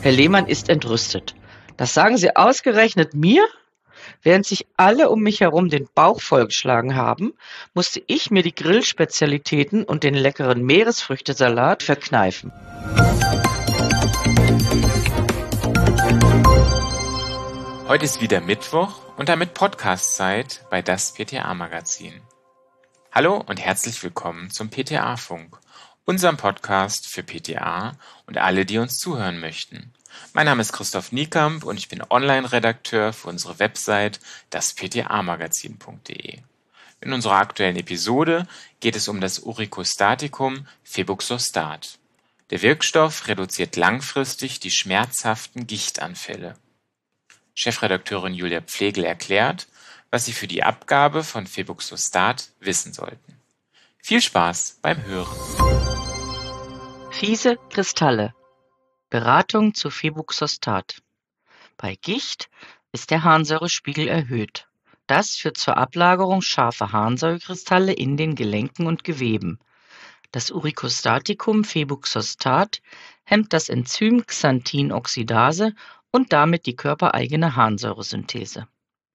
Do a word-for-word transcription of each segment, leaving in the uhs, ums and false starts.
Herr Lehmann ist entrüstet. Das sagen Sie ausgerechnet mir? Während sich alle um mich herum den Bauch vollgeschlagen haben, musste ich mir die Grillspezialitäten und den leckeren Meeresfrüchtesalat verkneifen. Heute ist wieder Mittwoch und damit Podcast-Zeit bei das P T A-Magazin. Hallo und herzlich willkommen zum P T A-Funk, unserem Podcast für P T A und alle, die uns zuhören möchten. Mein Name ist Christoph Niekamp und ich bin Online-Redakteur für unsere Website das p t a magazin punkt d e. In unserer aktuellen Episode geht es um das Uricostatikum Febuxostat. Der Wirkstoff reduziert langfristig die schmerzhaften Gichtanfälle. Chefredakteurin Julia Pflegel erklärt, was Sie für die Abgabe von Febuxostat wissen sollten. Viel Spaß beim Hören. Fiese Kristalle. Beratung zu Febuxostat. Bei Gicht ist der Harnsäurespiegel erhöht. Das führt zur Ablagerung scharfer Harnsäurekristalle in den Gelenken und Geweben. Das Uricostatikum Febuxostat hemmt das Enzym Xanthinoxidase und damit die körpereigene Harnsäuresynthese.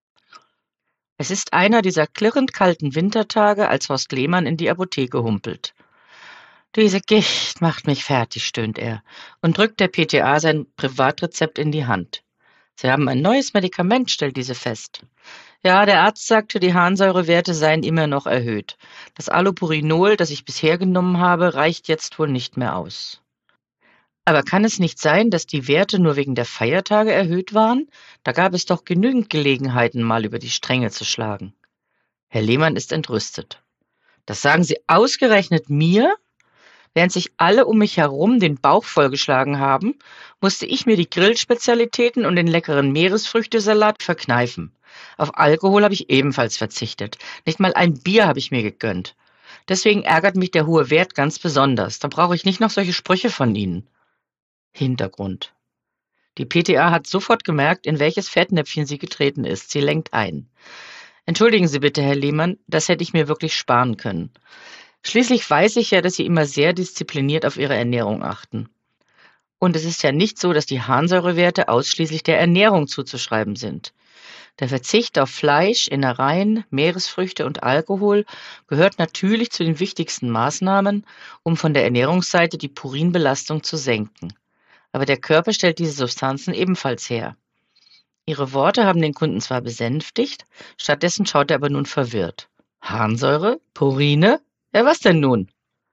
Es ist einer dieser klirrend kalten Wintertage, als Horst Lehmann in die Apotheke humpelt. »Diese Gicht macht mich fertig«, stöhnt er und drückt der P T A sein Privatrezept in die Hand. »Sie haben ein neues Medikament«, stellt diese fest. Ja, der Arzt sagte, die Harnsäurewerte seien immer noch erhöht. Das Allopurinol, das ich bisher genommen habe, reicht jetzt wohl nicht mehr aus. Aber kann es nicht sein, dass die Werte nur wegen der Feiertage erhöht waren? Da gab es doch genügend Gelegenheiten, mal über die Stränge zu schlagen. Herr Lehmann ist entrüstet. Das sagen Sie ausgerechnet mir? Während sich alle um mich herum den Bauch vollgeschlagen haben, musste ich mir die Grillspezialitäten und den leckeren Meeresfrüchtesalat verkneifen. Auf Alkohol habe ich ebenfalls verzichtet. Nicht mal ein Bier habe ich mir gegönnt. Deswegen ärgert mich der hohe Wert ganz besonders. Da brauche ich nicht noch solche Sprüche von Ihnen. Hintergrund. Die P T A hat sofort gemerkt, in welches Fettnäpfchen sie getreten ist. Sie lenkt ein. Entschuldigen Sie bitte, Herr Lehmann, das hätte ich mir wirklich sparen können. Schließlich weiß ich ja, dass Sie immer sehr diszipliniert auf Ihre Ernährung achten. Und es ist ja nicht so, dass die Harnsäurewerte ausschließlich der Ernährung zuzuschreiben sind. Der Verzicht auf Fleisch, Innereien, Meeresfrüchte und Alkohol gehört natürlich zu den wichtigsten Maßnahmen, um von der Ernährungsseite die Purinbelastung zu senken. Aber der Körper stellt diese Substanzen ebenfalls her. Ihre Worte haben den Kunden zwar besänftigt, stattdessen schaut er aber nun verwirrt. Harnsäure? Purine? Ja, was denn nun?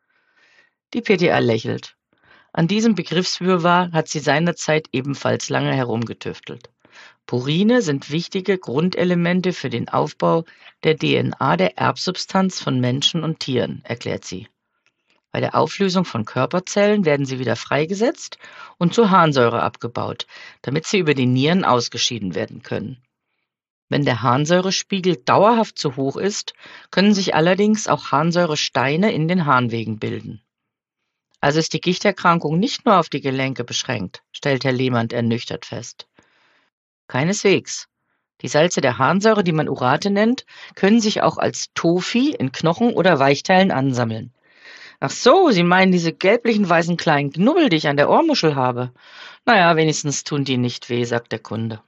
Die P T A lächelt. An diesem Begriffswirrwarr hat sie seinerzeit ebenfalls lange herumgetüftelt. Purine sind wichtige Grundelemente für den Aufbau der D N A der Erbsubstanz von Menschen und Tieren, erklärt sie. Bei der Auflösung von Körperzellen werden sie wieder freigesetzt und zur Harnsäure abgebaut, damit sie über die Nieren ausgeschieden werden können. Wenn der Harnsäurespiegel dauerhaft zu hoch ist, können sich allerdings auch Harnsäuresteine in den Harnwegen bilden. Also ist die Gichterkrankung nicht nur auf die Gelenke beschränkt, stellt Herr Lehmann ernüchtert fest. Keineswegs. Die Salze der Harnsäure, die man Urate nennt, können sich auch als Tophi in Knochen oder Weichteilen ansammeln. Ach so, Sie meinen diese gelblichen weißen kleinen Knubbel, die ich an der Ohrmuschel habe? Naja, wenigstens tun die nicht weh, sagt der Kunde.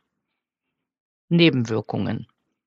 Nebenwirkungen.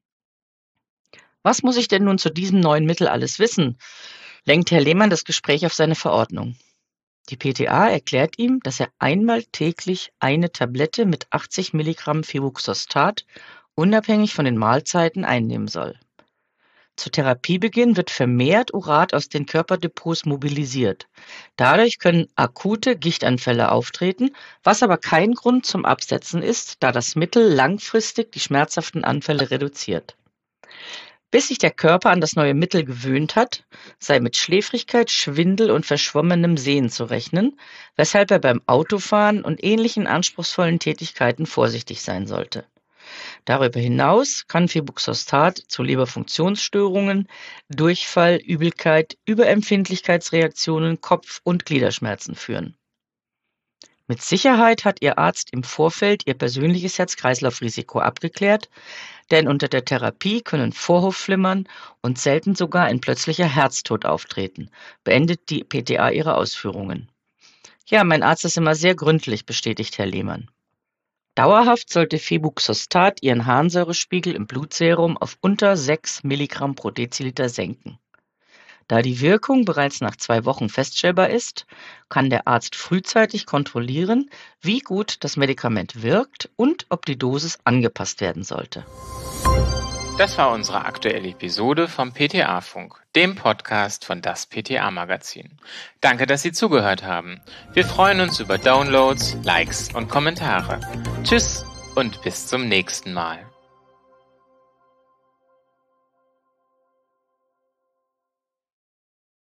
Was muss ich denn nun zu diesem neuen Mittel alles wissen? Lenkt Herr Lehmann das Gespräch auf seine Verordnung. Die P T A erklärt ihm, dass er einmal täglich eine Tablette mit achtzig Milligramm Febuxostat unabhängig von den Mahlzeiten einnehmen soll. Zu Therapiebeginn wird vermehrt Urat aus den Körperdepots mobilisiert. Dadurch können akute Gichtanfälle auftreten, was aber kein Grund zum Absetzen ist, da das Mittel langfristig die schmerzhaften Anfälle reduziert. Bis sich der Körper an das neue Mittel gewöhnt hat, sei mit Schläfrigkeit, Schwindel und verschwommenem Sehen zu rechnen, weshalb er beim Autofahren und ähnlichen anspruchsvollen Tätigkeiten vorsichtig sein sollte. Darüber hinaus kann Febuxostat zu Leberfunktionsstörungen, Durchfall, Übelkeit, Überempfindlichkeitsreaktionen, Kopf- und Gliederschmerzen führen. Mit Sicherheit hat Ihr Arzt im Vorfeld Ihr persönliches Herz-Kreislauf-Risiko abgeklärt, denn unter der Therapie können Vorhofflimmern und selten sogar ein plötzlicher Herztod auftreten, beendet die P T A ihre Ausführungen. Ja, mein Arzt ist immer sehr gründlich, bestätigt Herr Lehmann. Dauerhaft sollte Febuxostat Ihren Harnsäurespiegel im Blutserum auf unter sechs Milligramm pro Deziliter senken. Da die Wirkung bereits nach zwei Wochen feststellbar ist, kann der Arzt frühzeitig kontrollieren, wie gut das Medikament wirkt und ob die Dosis angepasst werden sollte. Das war unsere aktuelle Episode vom P T A-Funk, dem Podcast von das P T A-Magazin. Danke, dass Sie zugehört haben. Wir freuen uns über Downloads, Likes und Kommentare. Tschüss und bis zum nächsten Mal.